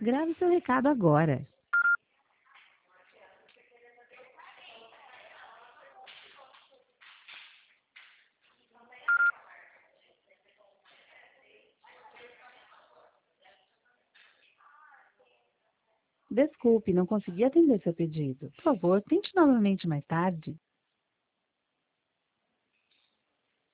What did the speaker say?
Grave seu recado agora. Desculpe, não consegui atender seu pedido. Por favor, tente novamente mais tarde.